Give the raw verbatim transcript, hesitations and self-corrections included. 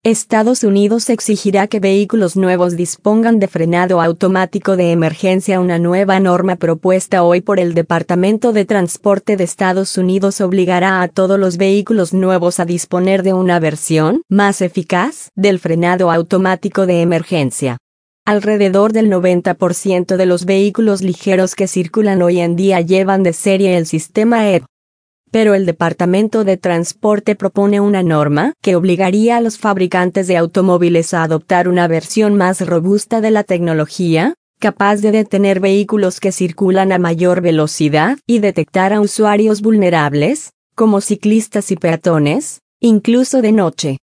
Estados Unidos exigirá que vehículos nuevos dispongan de frenado automático de emergencia. Una nueva norma propuesta hoy por el Departamento de Transporte de Estados Unidos obligará a todos los vehículos nuevos a disponer de una versión más eficaz del frenado automático de emergencia. Alrededor del noventa por ciento de los vehículos ligeros que circulan hoy en día llevan de serie el sistema E B. Pero el Departamento de Transporte propone una norma que obligaría a los fabricantes de automóviles a adoptar una versión más robusta de la tecnología, capaz de detener vehículos que circulan a mayor velocidad y detectar a usuarios vulnerables, como ciclistas y peatones, incluso de noche.